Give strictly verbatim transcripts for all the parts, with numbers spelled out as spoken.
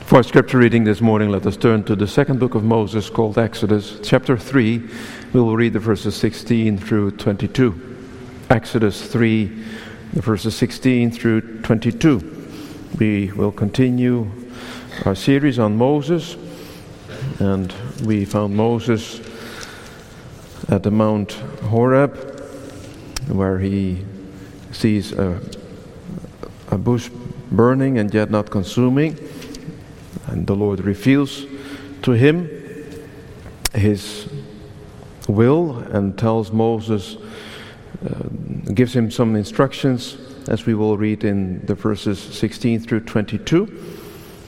For our scripture reading this morning, let us turn to the second book of Moses, called Exodus, chapter three. We will read the verses sixteen through twenty-two. Exodus three, the verses sixteen through twenty-two. We will continue our series on Moses, and we found Moses at the Mount Horeb, where he sees a, a bush burning and yet not consuming. And the Lord reveals to him his will and tells Moses, uh, gives him some instructions, as we will read in the verses sixteen through twenty-two.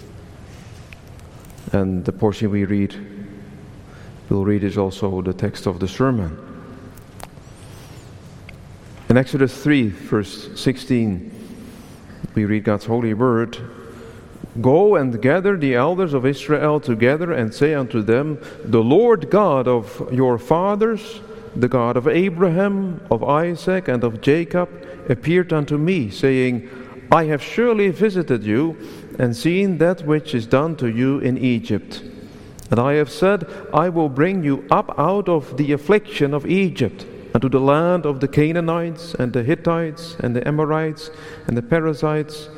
And the portion we read, we'll read is also the text of the sermon. In Exodus three, verse sixteen, we read God's holy word. Go and gather the elders of Israel together and say unto them, the Lord God of your fathers, the God of Abraham, of Isaac, and of Jacob, appeared unto me, saying, I have surely visited you, and seen that which is done to you in Egypt. And I have said, I will bring you up out of the affliction of Egypt, unto the land of the Canaanites, and the Hittites, and the Amorites, and the Perizzites,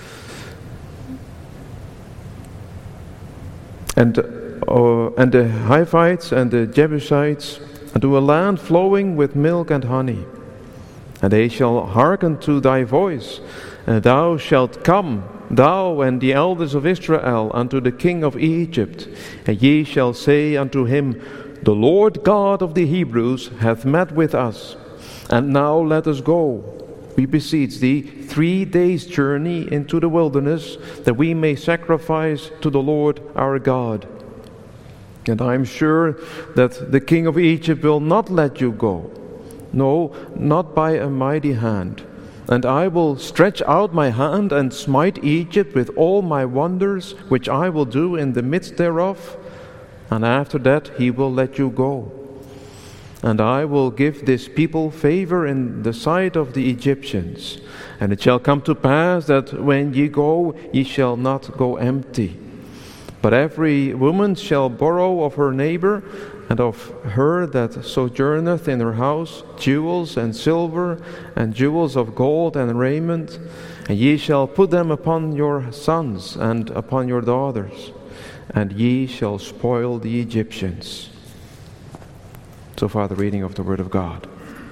and uh, and the Hivites and the Jebusites, unto a land flowing with milk and honey. And they shall hearken to thy voice, and thou shalt come, thou and the elders of Israel, unto the king of Egypt, and ye shall say unto him, the Lord God of the Hebrews hath met with us, and now let us go, we beseech thee, three days' journey into the wilderness, that we may sacrifice to the Lord our God. And I am sure that the king of Egypt will not let you go, no, not by a mighty hand. And I will stretch out my hand and smite Egypt with all my wonders, which I will do in the midst thereof. And after that he will let you go. And I will give this people favor in the sight of the Egyptians. And it shall come to pass that when ye go, ye shall not go empty. But every woman shall borrow of her neighbor, and of her that sojourneth in her house, jewels and silver, and jewels of gold and raiment. And ye shall put them upon your sons and upon your daughters, and ye shall spoil the Egyptians. So far, the reading of the Word of God.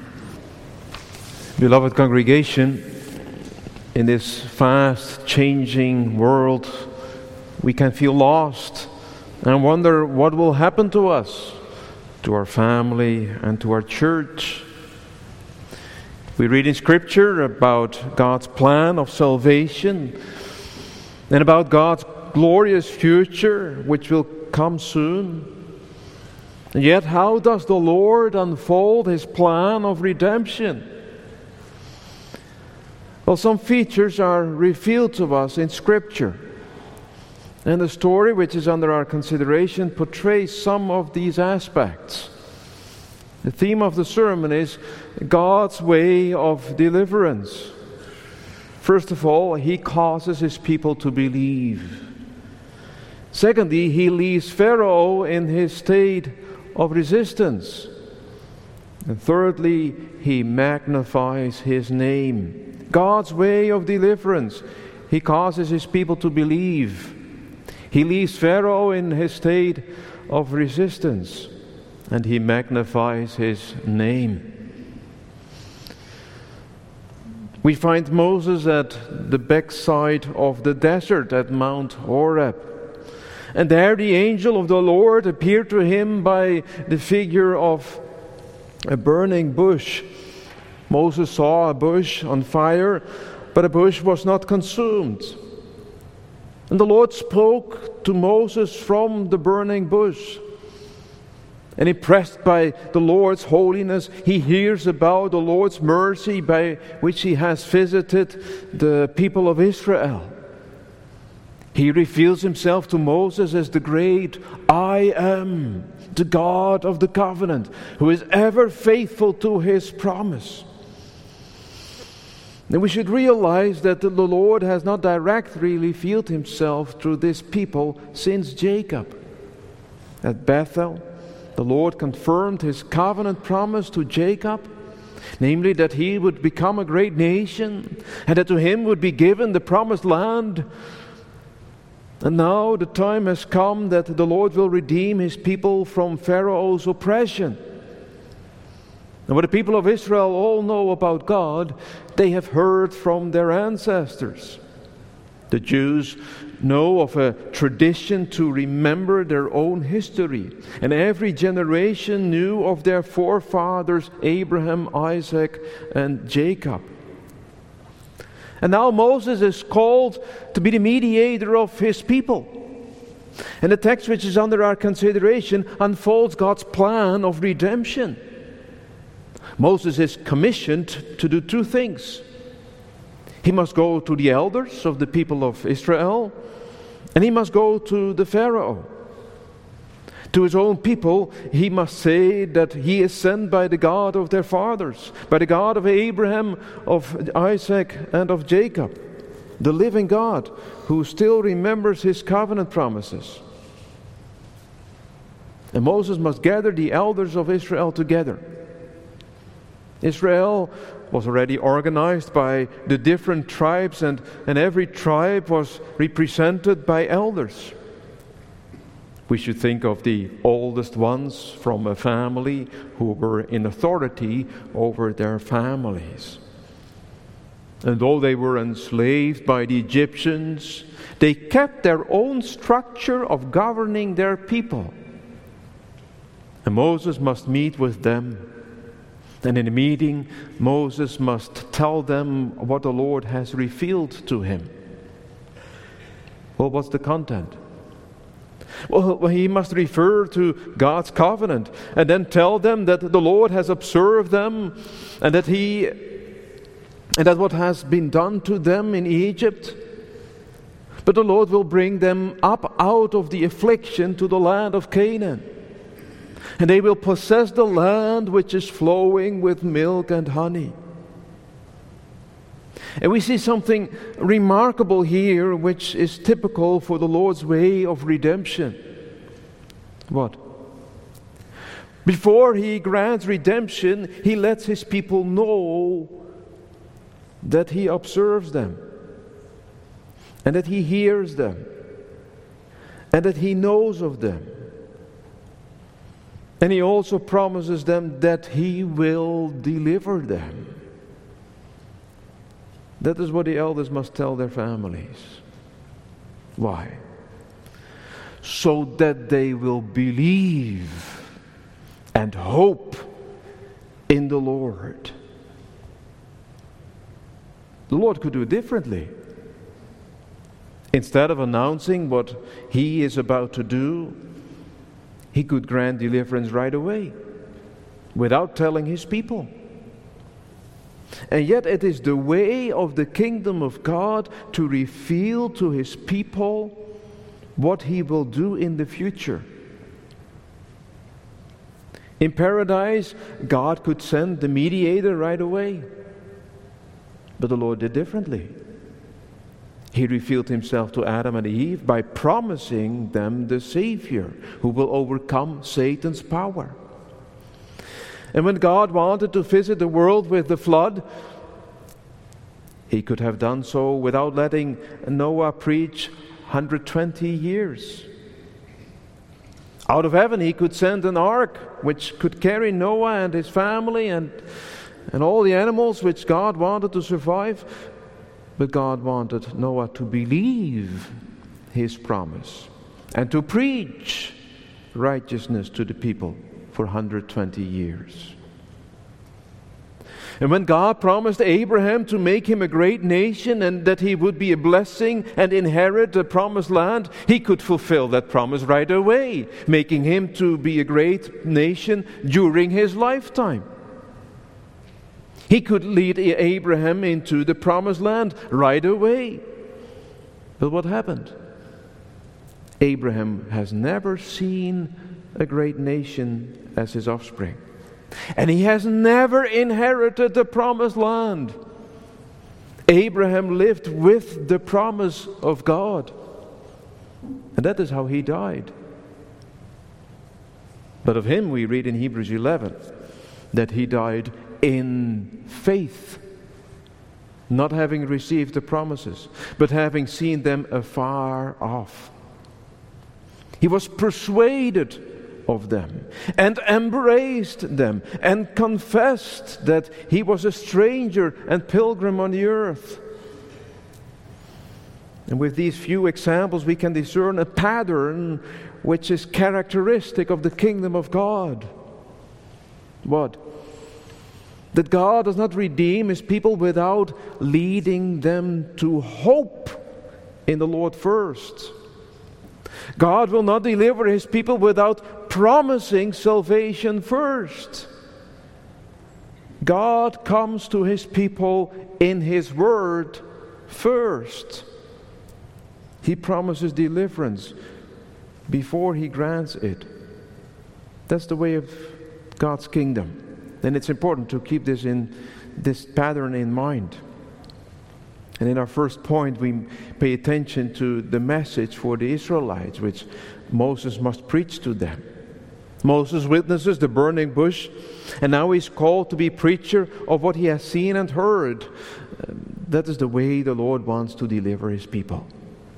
Beloved congregation, in this fast-changing world, we can feel lost and wonder what will happen to us, to our family, and to our church. We read in Scripture about God's plan of salvation and about God's glorious future, which will come soon. And yet, how does the Lord unfold His plan of redemption? Well, some features are revealed to us in Scripture. And the story which is under our consideration portrays some of these aspects. The theme of the sermon is God's way of deliverance. First of all, He causes His people to believe. Secondly, He leaves Pharaoh in his state of resistance. And thirdly, He magnifies His name. God's way of deliverance. He causes His people to believe. He leaves Pharaoh in his state of resistance, and He magnifies His name. We find Moses at the backside of the desert at Mount Horeb. And there the angel of the Lord appeared to him by the figure of a burning bush. Moses saw a bush on fire, but the bush was not consumed. And the Lord spoke to Moses from the burning bush. And impressed by the Lord's holiness, he hears about the Lord's mercy by which He has visited the people of Israel. He reveals Himself to Moses as the great I Am, the God of the covenant, who is ever faithful to His promise. And we should realize that the Lord has not directly revealed himself through this people since Jacob. At Bethel, the Lord confirmed his covenant promise to Jacob, namely that he would become a great nation and that to him would be given the promised land. And now the time has come that the Lord will redeem his people from Pharaoh's oppression. And what the people of Israel all know about God, they have heard from their ancestors. The Jews know of a tradition to remember their own history. And every generation knew of their forefathers, Abraham, Isaac, and Jacob. And now Moses is called to be the mediator of his people. And the text which is under our consideration unfolds God's plan of redemption. Moses is commissioned to do two things. He must go to the elders of the people of Israel, and he must go to the Pharaoh. To his own people, he must say that he is sent by the God of their fathers, by the God of Abraham, of Isaac, and of Jacob, the living God who still remembers his covenant promises. And Moses must gather the elders of Israel together. Israel was already organized by the different tribes, and, and every tribe was represented by elders. We should think of the oldest ones from a family who were in authority over their families. And though they were enslaved by the Egyptians, they kept their own structure of governing their people. And Moses must meet with them. And in the meeting, Moses must tell them what the Lord has revealed to him. Well, what's the content? Well, he must refer to God's covenant and then tell them that the Lord has observed them and that he and that what has been done to them in Egypt. But the Lord will bring them up out of the affliction to the land of Canaan. And they will possess the land which is flowing with milk and honey. And we see something remarkable here, which is typical for the Lord's way of redemption. What? Before he grants redemption, he lets his people know that he observes them, and that he hears them, and that he knows of them. And he also promises them that he will deliver them. That is what the elders must tell their families. Why? So that they will believe and hope in the Lord. The Lord could do it differently. Instead of announcing what he is about to do, he could grant deliverance right away, without telling his people. And yet it is the way of the kingdom of God to reveal to his people what he will do in the future. In paradise, God could send the mediator right away. But the Lord did differently. He revealed himself to Adam and Eve by promising them the Savior who will overcome Satan's power. And when God wanted to visit the world with the flood, he could have done so without letting Noah preach one hundred twenty years. Out of heaven he could send an ark which could carry Noah and his family and, and all the animals which God wanted to survive. But God wanted Noah to believe his promise and to preach righteousness to the people for one hundred twenty years. And when God promised Abraham to make him a great nation and that he would be a blessing and inherit the promised land, he could fulfill that promise right away, making him to be a great nation during his lifetime. He could lead Abraham into the promised land right away. But what happened? Abraham has never seen a great nation as his offspring. And he has never inherited the promised land. Abraham lived with the promise of God. And that is how he died. But of him we read in Hebrews eleven that he died in faith, not having received the promises, but having seen them afar off. He was persuaded of them and embraced them and confessed that he was a stranger and pilgrim on the earth. And with these few examples we can discern a pattern which is characteristic of the kingdom of God. What? That God does not redeem His people without leading them to hope in the Lord first. God will not deliver His people without promising salvation first. God comes to His people in His Word first. He promises deliverance before He grants it. That's the way of God's kingdom. And it's important to keep this in this pattern in mind. And in our first point, we pay attention to the message for the Israelites, which Moses must preach to them. Moses witnesses the burning bush, and now he's called to be preacher of what he has seen and heard. That is the way the Lord wants to deliver His people.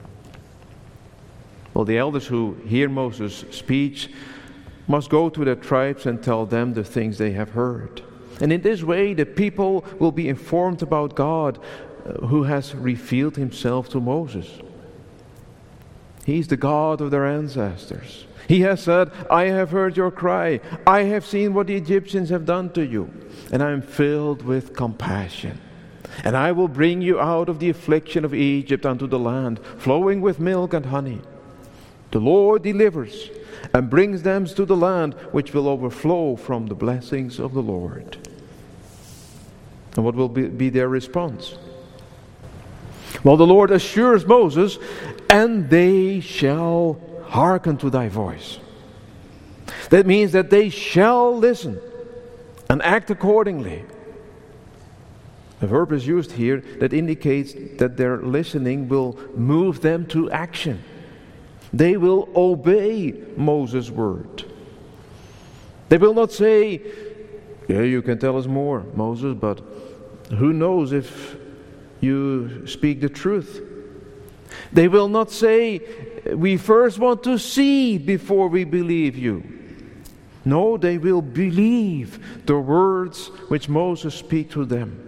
Well, the elders who hear Moses' speech must go to their tribes and tell them the things they have heard. And in this way, the people will be informed about God, who has revealed Himself to Moses. He's the God of their ancestors. He has said, I have heard your cry. I have seen what the Egyptians have done to you. And I am filled with compassion. And I will bring you out of the affliction of Egypt unto the land flowing with milk and honey. The Lord delivers and brings them to the land which will overflow from the blessings of the Lord. And what will be, be their response? Well, the Lord assures Moses, and they shall hearken to thy voice. That means that they shall listen and act accordingly. A verb is used here that indicates that their listening will move them to action. They will obey Moses' word. They will not say, yeah, you can tell us more, Moses, but who knows if you speak the truth. They will not say, we first want to see before we believe you. No, they will believe the words which Moses speaks to them.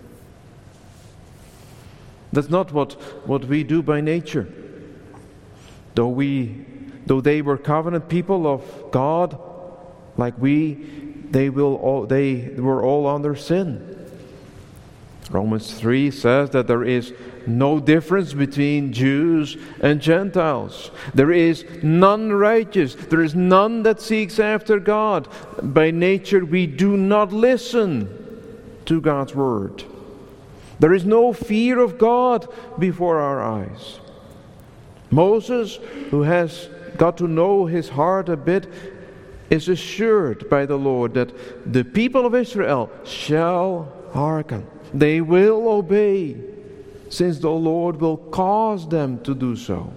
That's not what, what we do by nature. Though we, though they were covenant people of God, like we, they will all, they were all under sin. Romans three says that there is no difference between Jews and Gentiles. There is none righteous. There is none that seeks after God. By nature, we do not listen to God's word. There is no fear of God before our eyes. Moses, who has got to know his heart a bit, is assured by the Lord that the people of Israel shall hearken. They will obey, since the Lord will cause them to do so.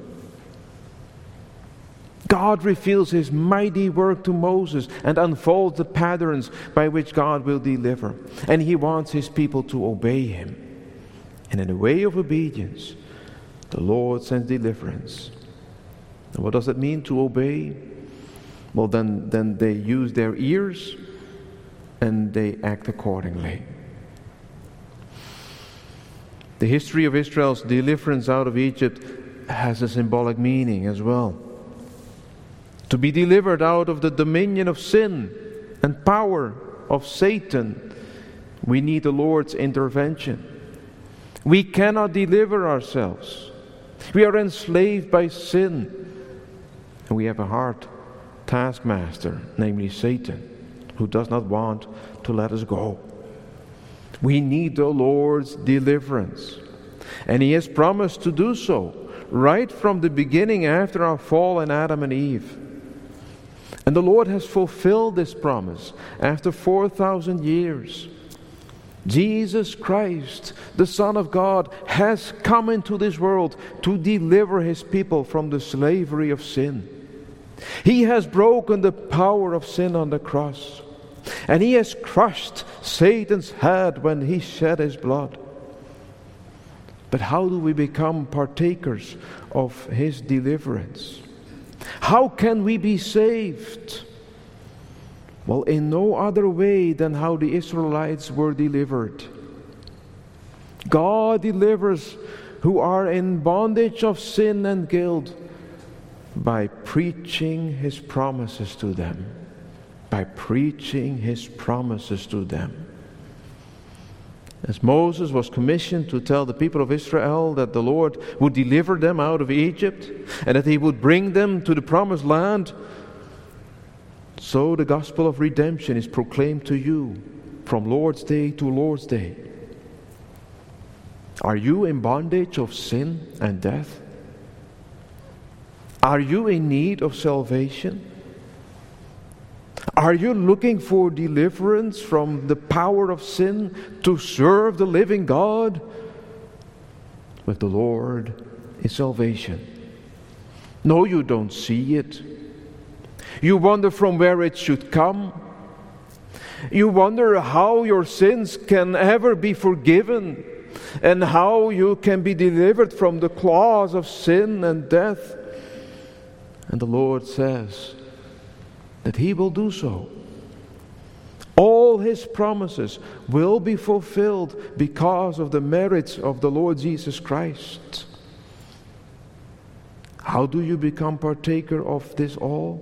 God reveals His mighty work to Moses and unfolds the patterns by which God will deliver. And He wants His people to obey Him. And in the way of obedience, the Lord sends deliverance. And what does it mean to obey? Well, then, then they use their ears and they act accordingly. The history of Israel's deliverance out of Egypt has a symbolic meaning as well. To be delivered out of the dominion of sin and power of Satan, we need the Lord's intervention. We cannot deliver ourselves. We are enslaved by sin. And we have a hard taskmaster, namely Satan, who does not want to let us go. We need the Lord's deliverance. And He has promised to do so right from the beginning after our fall in Adam and Eve. And the Lord has fulfilled this promise after four thousand years. Jesus Christ, the Son of God, has come into this world to deliver His people from the slavery of sin. He has broken the power of sin on the cross, and He has crushed Satan's head when He shed His blood. But how do we become partakers of His deliverance? How can we be saved? Well, in no other way than how the Israelites were delivered. God delivers who are in bondage of sin and guilt by preaching His promises to them. By preaching His promises to them. As Moses was commissioned to tell the people of Israel that the Lord would deliver them out of Egypt and that He would bring them to the promised land, so the gospel of redemption is proclaimed to you from Lord's Day to Lord's Day. Are you in bondage of sin and death? Are you in need of salvation? Are you looking for deliverance from the power of sin to serve the living God? With the Lord is salvation. No, you don't see it. You wonder from where it should come. You wonder how your sins can ever be forgiven and how you can be delivered from the claws of sin and death. And the Lord says that He will do so. All His promises will be fulfilled because of the merits of the Lord Jesus Christ. How do you become partaker of this all?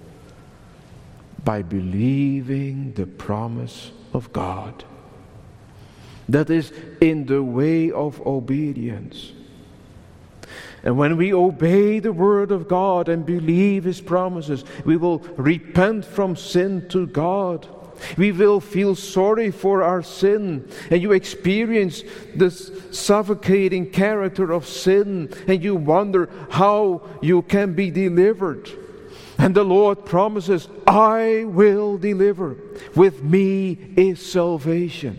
By believing the promise of God. That is in the way of obedience. And when we obey the Word of God and believe His promises, we will repent from sin to God. We will feel sorry for our sin, and you experience this suffocating character of sin, and you wonder how you can be delivered. And the Lord promises, I will deliver. With me is salvation.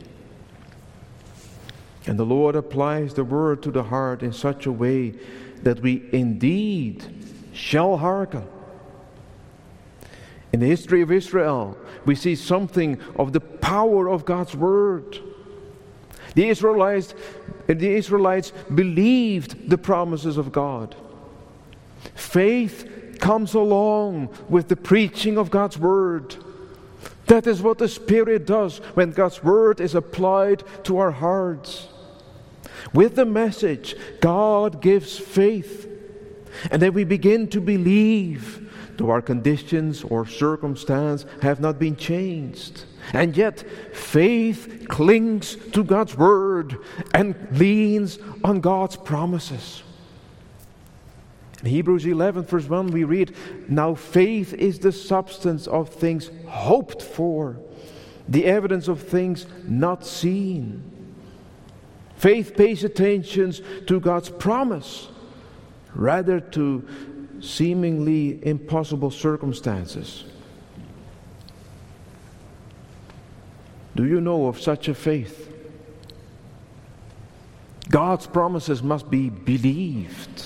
And the Lord applies the word to the heart in such a way that we indeed shall hearken. In the history of Israel, we see something of the power of God's word. The Israelites, the Israelites believed the promises of God. Faith comes along with the preaching of God's word. That is what the Spirit does when God's word is applied to our hearts. With the message, God gives faith. And then we begin to believe, though our conditions or circumstance have not been changed. And yet, faith clings to God's word and leans on God's promises. In Hebrews eleven verse one we read, now faith is the substance of things hoped for, the evidence of things not seen. Faith pays attention to God's promise rather to seemingly impossible circumstances. Do you know of such a faith? God's promises must be believed.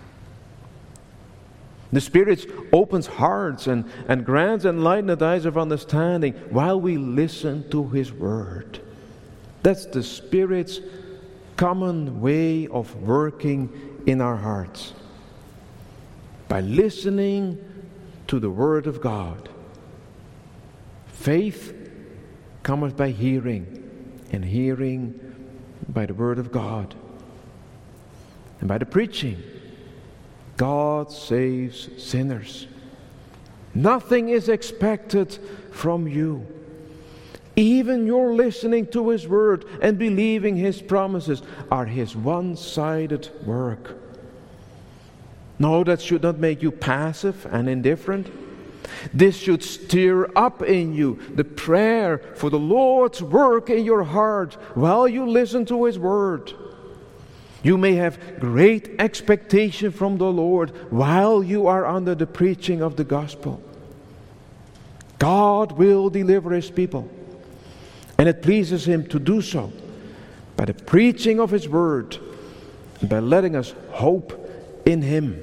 The Spirit opens hearts and, and grants enlightened eyes of understanding while we listen to His Word. That's the Spirit's common way of working in our hearts. By listening to the Word of God. Faith cometh by hearing, and hearing by the Word of God. And by the preaching, God saves sinners. Nothing is expected from you. Even your listening to His Word and believing His promises are His one-sided work. No, that should not make you passive and indifferent. This should stir up in you the prayer for the Lord's work in your heart while you listen to His Word. You may have great expectation from the Lord while you are under the preaching of the gospel. God will deliver His people. And it pleases him to do so by the preaching of his word and by letting us hope in him.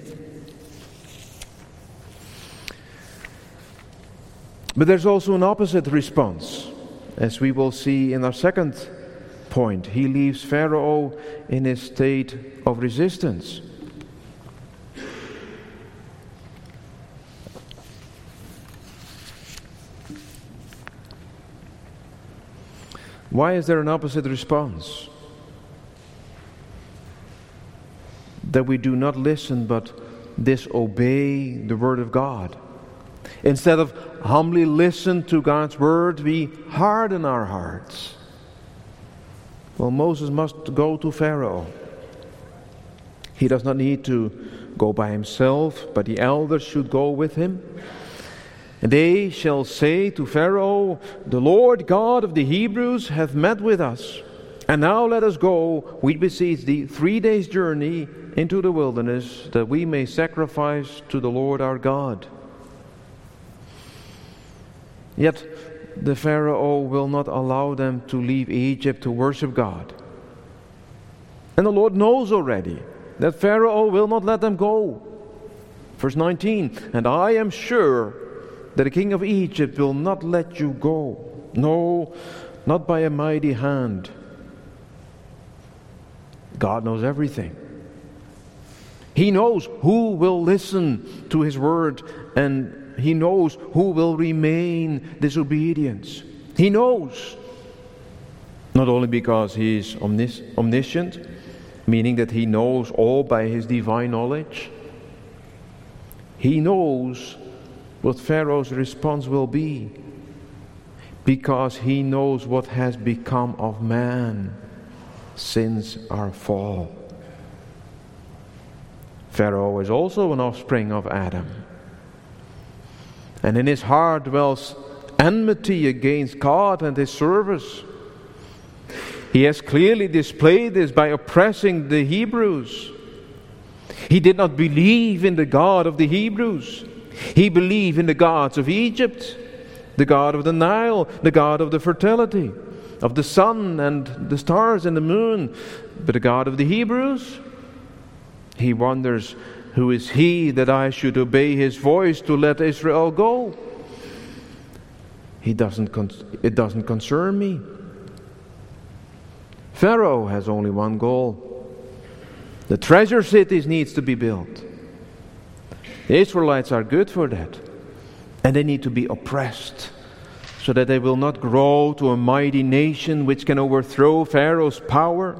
But there's also an opposite response, as we will see in our second point. He leaves Pharaoh in his state of resistance. Why is there an opposite response? That we do not listen but disobey the word of God. Instead of humbly listen to God's word, we harden our hearts. Well, Moses must go to Pharaoh. He does not need to go by himself, but the elders should go with him. And they shall say to Pharaoh, "The Lord God of the Hebrews hath met with us. And now let us go, we beseech thee, three days' journey into the wilderness, that we may sacrifice to the Lord our God." Yet the Pharaoh will not allow them to leave Egypt to worship God. And the Lord knows already that Pharaoh will not let them go. Verse nineteen, "And I am sure that the king of Egypt will not let you go. No, not by a mighty hand." God knows everything. He knows who will listen to his word, and he knows who will remain disobedient. He knows. Not only because he is omnis- omniscient, meaning that he knows all by his divine knowledge. He knows what Pharaoh's response will be, because he knows what has become of man since our fall. Pharaoh is also an offspring of Adam, and in his heart dwells enmity against God and his service. He has clearly displayed this by oppressing the Hebrews. He did not believe in the God of the Hebrews. He believed in the gods of Egypt, the god of the Nile, the god of the fertility, of the sun and the stars and the moon. But the God of the Hebrews, he wonders, who is he that I should obey his voice to let Israel go? He doesn't. Con- it doesn't concern me. Pharaoh has only one goal. The treasure cities needs to be built. The Israelites are good for that. And they need to be oppressed, so that they will not grow to a mighty nation which can overthrow Pharaoh's power.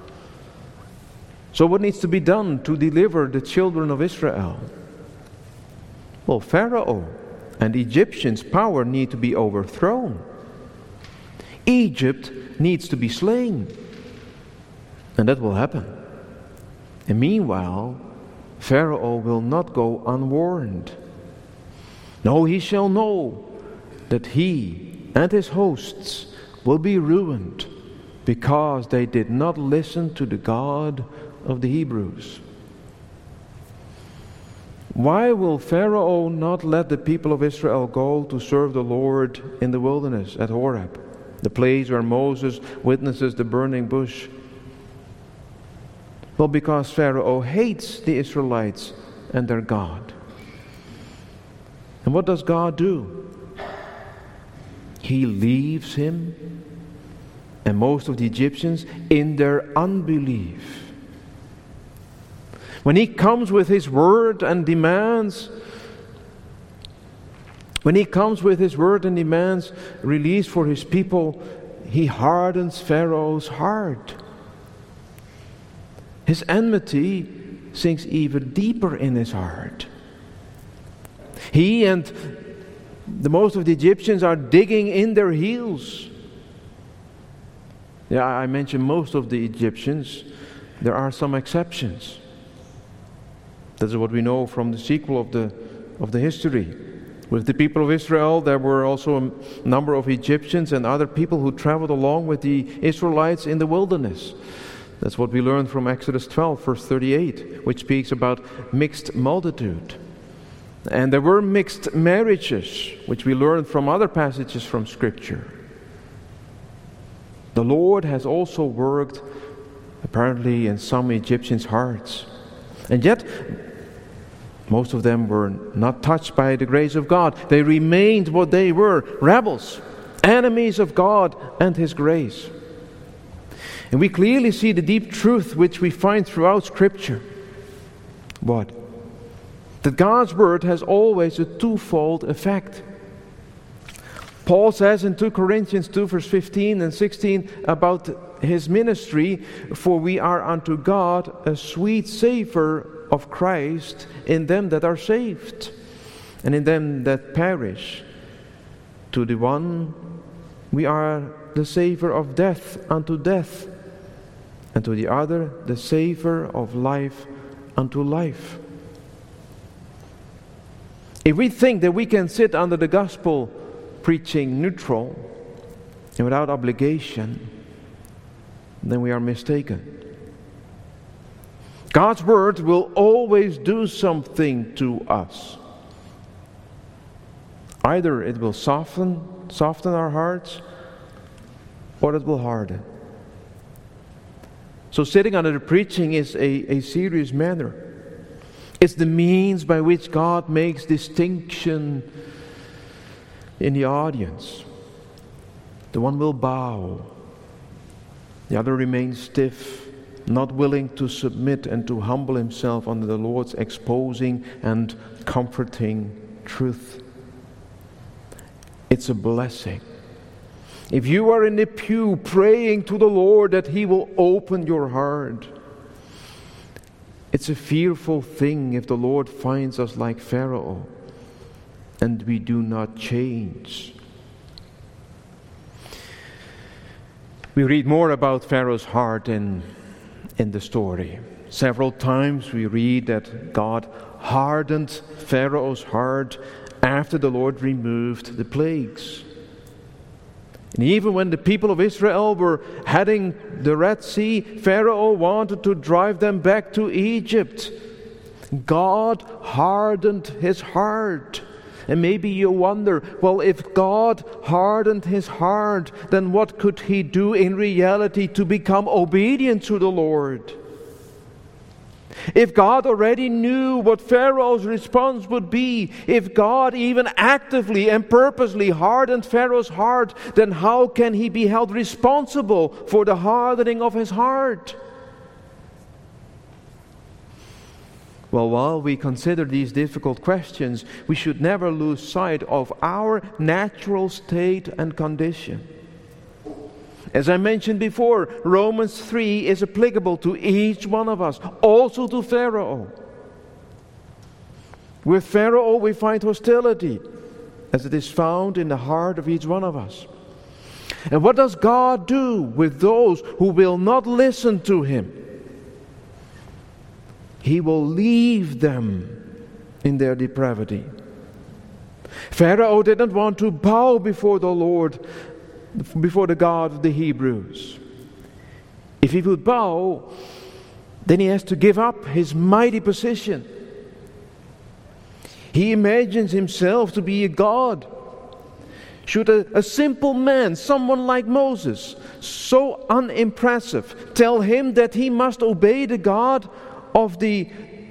So what needs to be done to deliver the children of Israel? Well, Pharaoh and Egyptians' power need to be overthrown. Egypt needs to be slain. And that will happen. And meanwhile, Pharaoh will not go unwarned. No, he shall know that he and his hosts will be ruined because they did not listen to the God of the Hebrews. Why will Pharaoh not let the people of Israel go to serve the Lord in the wilderness at Horeb, the place where Moses witnesses the burning bush? Well, because Pharaoh hates the Israelites and their God. And what does God do? He leaves him and most of the Egyptians in their unbelief. When he comes with his word and demands, when he comes with his word and demands release for his people, he hardens Pharaoh's heart. His enmity sinks even deeper in his heart. He and the most of the Egyptians are digging in their heels. Yeah, I mentioned most of the Egyptians. There are some exceptions. That's what we know from the sequel of the of the history. With the people of Israel, there were also a number of Egyptians and other people who traveled along with the Israelites in the wilderness. That's what we learned from Exodus twelve, verse thirty-eight, which speaks about mixed multitude. And there were mixed marriages, which we learned from other passages from Scripture. The Lord has also worked, apparently, in some Egyptians' hearts. And yet, most of them were not touched by the grace of God. They remained what they were, rebels, enemies of God and His grace. And we clearly see the deep truth which we find throughout Scripture. What? That God's Word has always a twofold effect. Paul says in Second Corinthians two verse fifteen and sixteen about his ministry, "For we are unto God a sweet savour of Christ in them that are saved, and in them that perish. To the one we are the savour of death unto death, and to the other the savour of life unto life." If we think that we can sit under the gospel preaching neutral and without obligation, then we are mistaken. God's Word will always do something to us. Either it will soften, soften our hearts, or it will harden. So sitting under the preaching is a, a serious matter. It's the means by which God makes distinction in the audience. The one will bow, the other remains stiff, not willing to submit and to humble himself under the Lord's exposing and comforting truth. It's a blessing. If you are in the pew praying to the Lord that He will open your heart, it's a fearful thing if the Lord finds us like Pharaoh and we do not change. We read more about Pharaoh's heart in, in the story. Several times we read that God hardened Pharaoh's heart after the Lord removed the plagues. And even when the people of Israel were heading the Red Sea, Pharaoh wanted to drive them back to Egypt. God hardened his heart. And maybe you wonder, well, if God hardened his heart, then what could he do in reality to become obedient to the Lord? If God already knew what Pharaoh's response would be, if God even actively and purposely hardened Pharaoh's heart, then how can he be held responsible for the hardening of his heart? Well, while we consider these difficult questions, we should never lose sight of our natural state and condition. As I mentioned before, Romans three is applicable to each one of us, also to Pharaoh. With Pharaoh we find hostility, as it is found in the heart of each one of us. And what does God do with those who will not listen to Him? He will leave them in their depravity. Pharaoh didn't want to bow before the Lord, before the God of the Hebrews. If he would bow, then he has to give up his mighty position. He imagines himself to be a god. Should a, a simple man, someone like Moses, so unimpressive, tell him that he must obey the God of the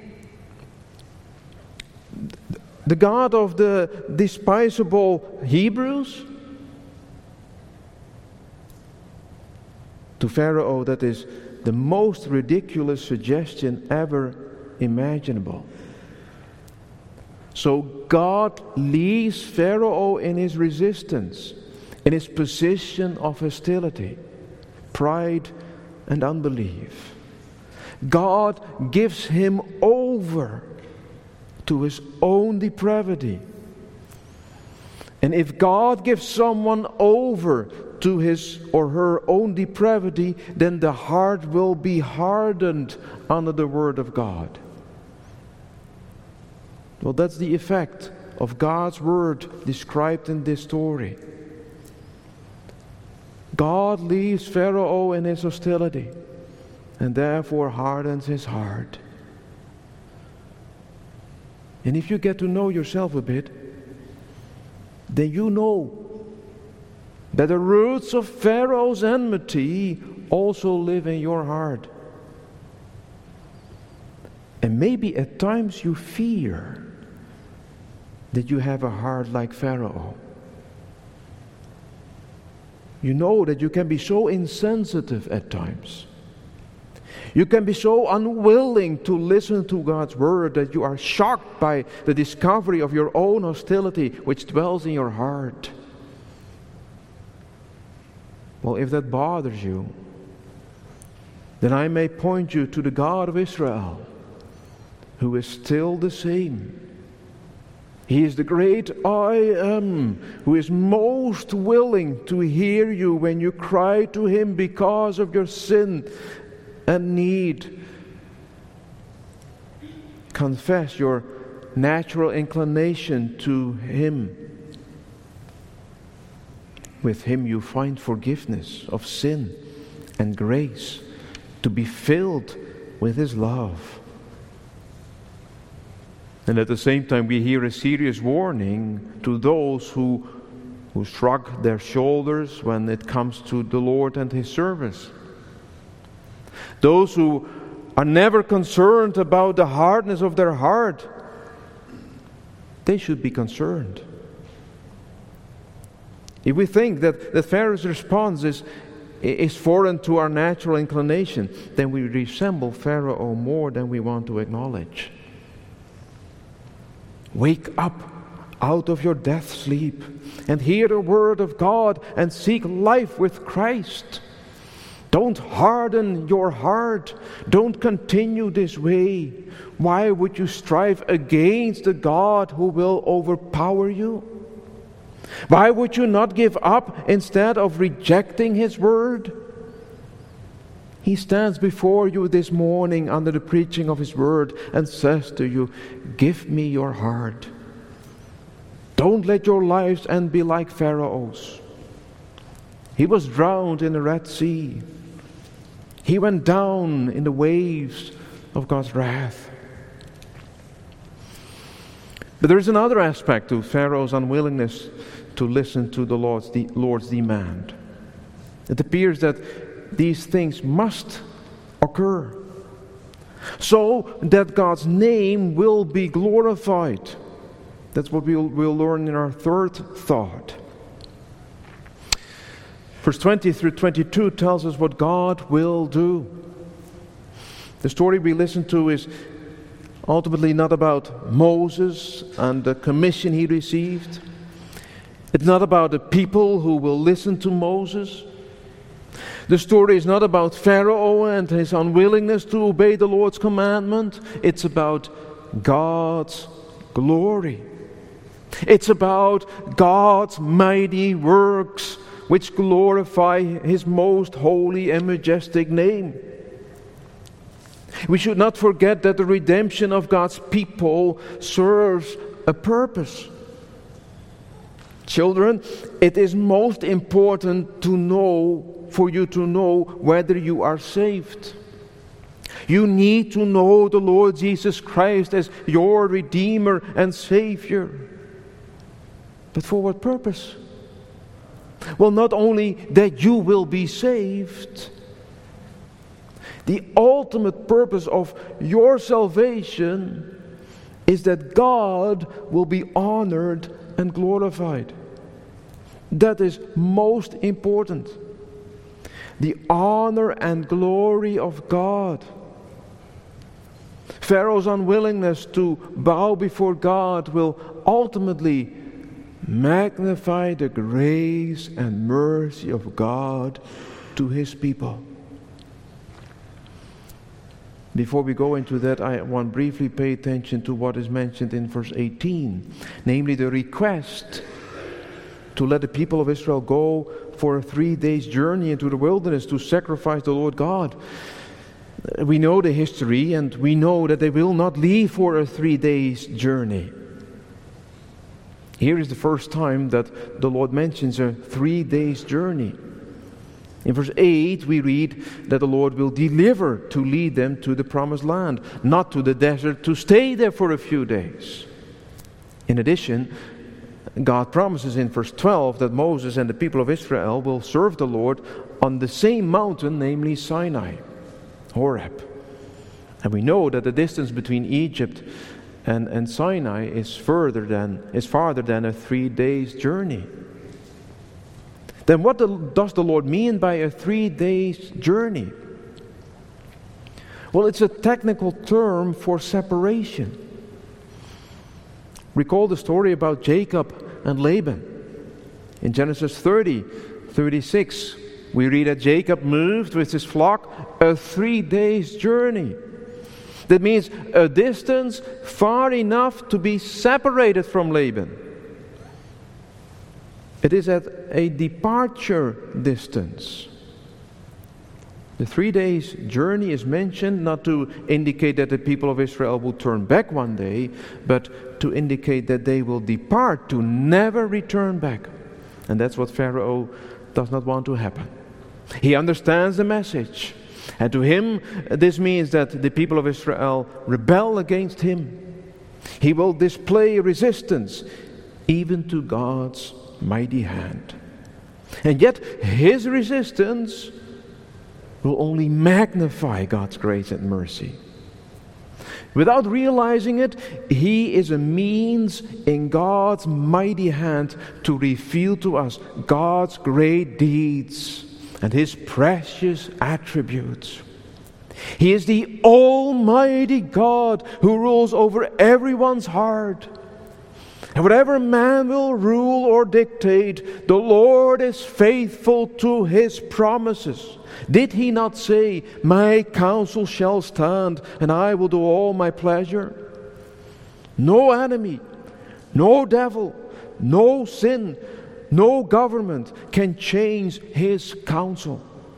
the God of the despisable Hebrews? To Pharaoh, that is the most ridiculous suggestion ever imaginable. So God leaves Pharaoh in his resistance, in his position of hostility, pride and unbelief. God gives him over to his own depravity. And if God gives someone over to his or her own depravity, then the heart will be hardened under the Word of God. Well, that's the effect of God's Word described in this story. God leaves Pharaoh in his hostility and therefore hardens his heart. And if you get to know yourself a bit, then you know that the roots of Pharaoh's enmity also live in your heart. And maybe at times you fear that you have a heart like Pharaoh. You know that you can be so insensitive at times. You can be so unwilling to listen to God's word that you are shocked by the discovery of your own hostility which dwells in your heart. Well, if that bothers you, then I may point you to the God of Israel, who is still the same. He is the great I Am, who is most willing to hear you when you cry to Him because of your sin and need. Confess your natural inclination to Him. With Him you find forgiveness of sin and grace to be filled with His love. And at the same time we hear a serious warning to those who, who shrug their shoulders when it comes to the Lord and His service. Those who are never concerned about the hardness of their heart, they should be concerned. If we think that, that Pharaoh's response is, is foreign to our natural inclination, then we resemble Pharaoh more than we want to acknowledge. Wake up out of your death sleep and hear the word of God and seek life with Christ. Don't harden your heart. Don't continue this way. Why would you strive against the God who will overpower you? Why would you not give up instead of rejecting His word? He stands before you this morning under the preaching of His word and says to you, give me your heart. Don't let your lives end be like Pharaoh's. He was drowned in the Red Sea. He went down in the waves of God's wrath. But there is another aspect to Pharaoh's unwillingness to listen to the Lord's, the Lord's demand. It appears that these things must occur so that God's name will be glorified. That's what we'll, we'll learn in our third thought. Verse twenty through twenty-two tells us what God will do. The story we listen to is ultimately not about Moses and the commission he received. It's not about the people who will listen to Moses. The story is not about Pharaoh and his unwillingness to obey the Lord's commandment. It's about God's glory. It's about God's mighty works which glorify His most holy and majestic name. We should not forget that the redemption of God's people serves a purpose. Children, it is most important to know, for you to know whether you are saved. You need to know the Lord Jesus Christ as your Redeemer and Savior. But for what purpose? Well, not only that you will be saved, the ultimate purpose of your salvation is that God will be honored and glorified. That is most important. The honor and glory of God. Pharaoh's unwillingness to bow before God will ultimately magnify the grace and mercy of God to His people. Before we go into that, I want to briefly pay attention to what is mentioned in verse eighteen, namely the request to let the people of Israel go for a three days journey into the wilderness to sacrifice the Lord God. We know the history, and we know that they will not leave for a three days journey. Here is the first time that the Lord mentions a three days journey. In verse eight we read that the Lord will deliver to lead them to the promised land, not to the desert to stay there for a few days. In addition, God promises in verse twelve that Moses and the people of Israel will serve the Lord on the same mountain, namely Sinai, Horeb. And we know that the distance between Egypt and, and Sinai is further than is farther than a three days journey. Then what the, does the Lord mean by a three days journey? Well, it's a technical term for separation. Recall the story about Jacob and Laban. In Genesis thirty, thirty-six, we read that Jacob moved with his flock a three days journey. That means a distance far enough to be separated from Laban. It is at a departure distance. The three days journey is mentioned not to indicate that the people of Israel will turn back one day, but to indicate that they will depart to never return back. And that's what Pharaoh does not want to happen. He understands the message. And to him, this means that the people of Israel rebel against him. He will display resistance even to God's mighty hand. And yet, his resistance will only magnify God's grace and mercy. Without realizing it, he is a means in God's mighty hand to reveal to us God's great deeds and his precious attributes. He is the Almighty God who rules over everyone's heart. And whatever man will rule or dictate, the Lord is faithful to his promises. Did he not say, "My counsel shall stand, and I will do all my pleasure"? No enemy, no devil, no sin, no government can change his counsel.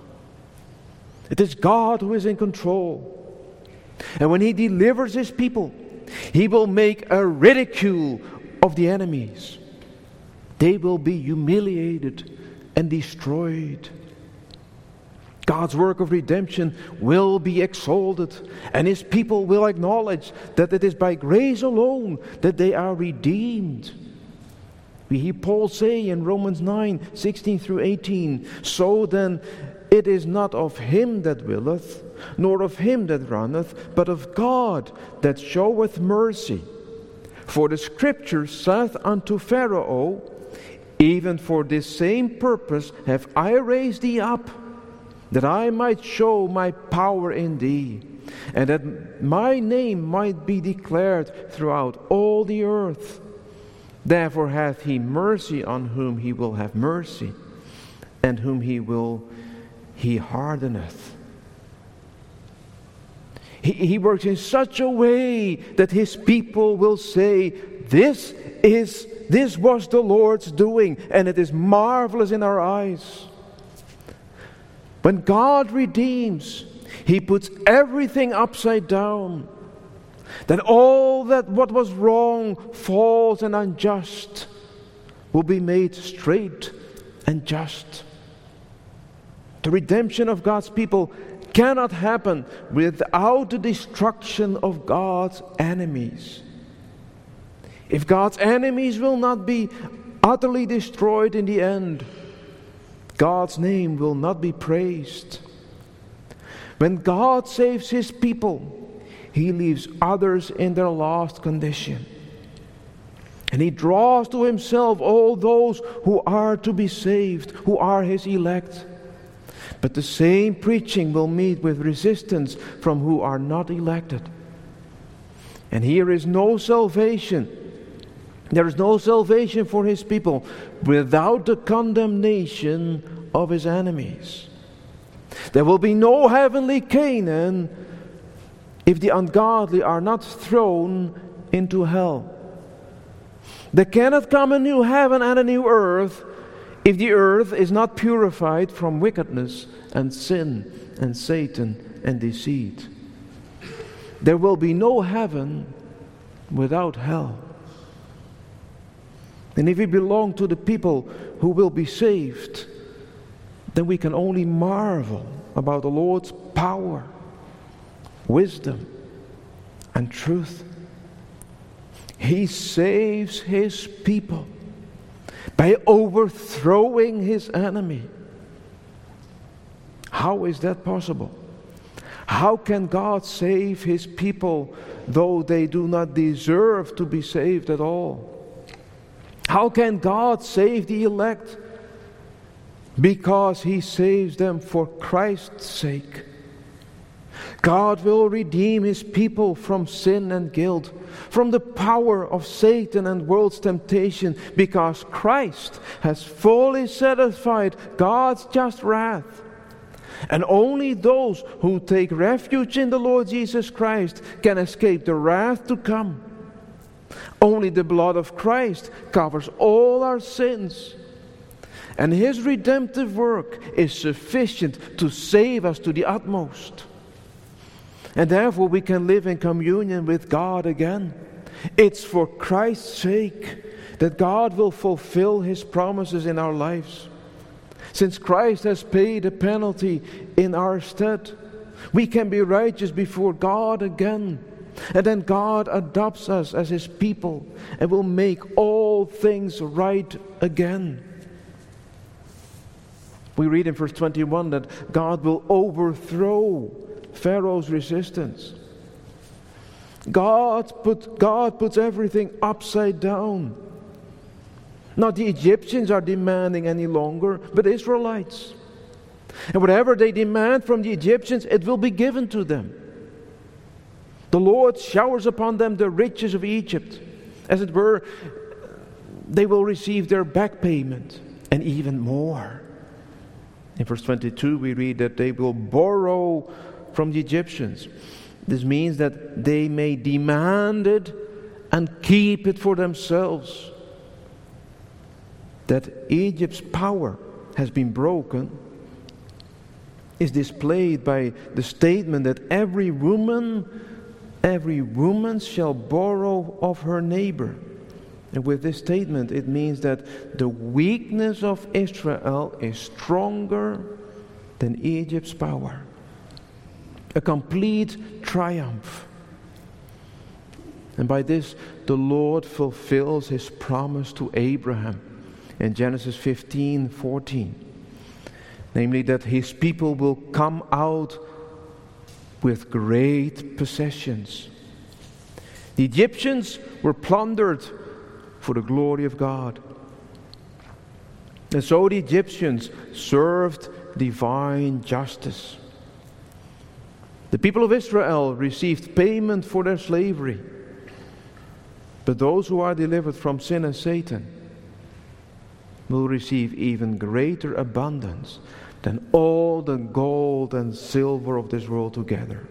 It is God who is in control. And when he delivers his people, he will make a ridicule of the enemies. They will be humiliated and destroyed. God's work of redemption will be exalted, and his people will acknowledge that it is by grace alone that they are redeemed. We hear Paul say in Romans nine, sixteen through eighteen, "So then it is not of him that willeth, nor of him that runneth, but of God that showeth mercy. For the Scripture saith unto Pharaoh, Even for this same purpose have I raised thee up, that I might show my power in thee, and that my name might be declared throughout all the earth. Therefore hath he mercy on whom he will have mercy, and whom he will he hardeneth." He, he works in such a way that his people will say, This is this was the Lord's doing, and it is marvelous in our eyes. When God redeems, he puts everything upside down. That all that what was wrong, false and unjust will be made straight and just. The redemption of God's people cannot happen without the destruction of God's enemies. If God's enemies will not be utterly destroyed in the end, God's name will not be praised. When God saves his people, he leaves others in their lost condition. And he draws to himself all those who are to be saved, who are his elect. But the same preaching will meet with resistance from who are not elected. And here is no salvation. There is no salvation for his people without the condemnation of his enemies. There will be no heavenly Canaan if the ungodly are not thrown into hell. There cannot come a new heaven and a new earth if the earth is not purified from wickedness and sin and Satan and deceit. There will be no heaven without hell. And if we belong to the people who will be saved, then we can only marvel about the Lord's power, wisdom, and truth. He saves his people by overthrowing his enemy. How is that possible? How can God save his people though they do not deserve to be saved at all? How can God save the elect? Because he saves them for Christ's sake. God will redeem his people from sin and guilt, from the power of Satan and world's temptation, because Christ has fully satisfied God's just wrath. And only those who take refuge in the Lord Jesus Christ can escape the wrath to come. Only the blood of Christ covers all our sins. And his redemptive work is sufficient to save us to the utmost. And therefore we can live in communion with God again. It's for Christ's sake that God will fulfill his promises in our lives. Since Christ has paid a penalty in our stead, we can be righteous before God again. And then God adopts us as his people and will make all things right again. We read in verse twenty-one that God will overthrow Pharaoh's resistance. God put God puts everything upside down. Not the Egyptians are demanding any longer, but Israelites. And whatever they demand from the Egyptians, it will be given to them. The Lord showers upon them the riches of Egypt. As it were, they will receive their back payment and even more. In verse twenty-two we read that they will borrow from the Egyptians. This means that they may demand it and keep it for themselves. That Egypt's power has been broken is displayed by the statement that every woman, every woman shall borrow of her neighbor. And with this statement, it means that the weakness of Israel is stronger than Egypt's power. A complete triumph. And by this, the Lord fulfills his promise to Abraham in Genesis fifteen fourteen. Namely, that his people will come out with great possessions. The Egyptians were plundered for the glory of God. And so the Egyptians served divine justice. The people of Israel received payment for their slavery. But those who are delivered from sin and Satan will receive even greater abundance than all the gold and silver of this world together.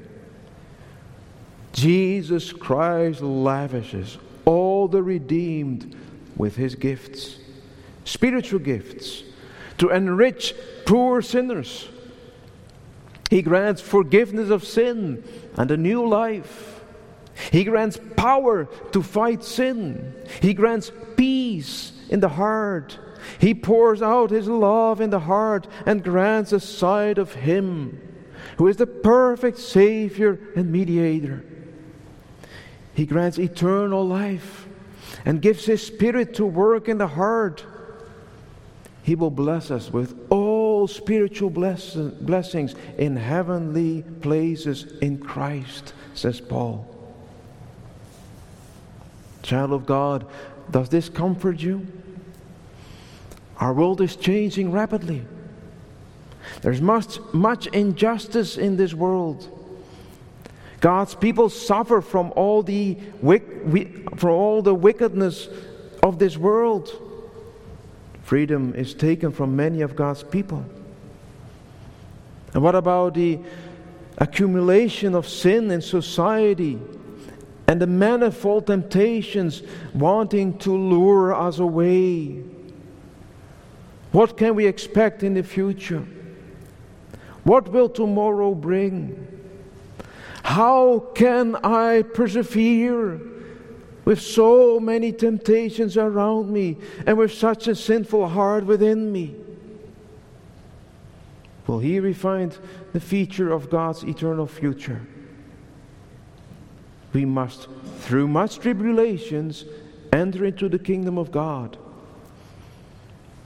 Jesus Christ lavishes all the redeemed with his gifts, spiritual gifts, to enrich poor sinners. He grants forgiveness of sin and a new life. He grants power to fight sin. He grants peace in the heart. He pours out his love in the heart and grants a sight of him who is the perfect Savior and mediator. He grants eternal life and gives his Spirit to work in the heart. He will bless us with all spiritual bless- blessings in heavenly places in Christ, says Paul. Child of God, does this comfort you? Our world is changing rapidly. There's much, much injustice in this world. God's people suffer from all the from all the wickedness of this world. Freedom is taken from many of God's people. And what about the accumulation of sin in society and the manifold temptations wanting to lure us away? What can we expect in the future? What will tomorrow bring? How can I persevere with so many temptations around me and with such a sinful heart within me? Well, here we find the feature of God's eternal future. We must, through much tribulations, enter into the kingdom of God.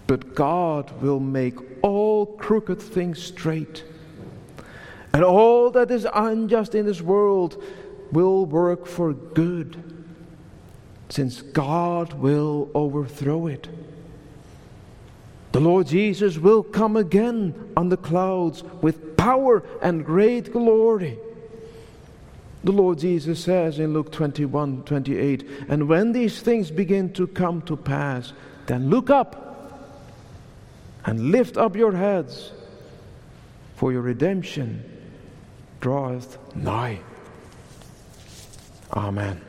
but God will make all crooked things straight. And all that is unjust in this world will work for good, since God will overthrow it. The Lord Jesus will come again on the clouds with power and great glory. The Lord Jesus says in Luke twenty-one twenty-eight, and when these things begin to come to pass, then look up and lift up your heads, for your redemption draweth nigh. Amen.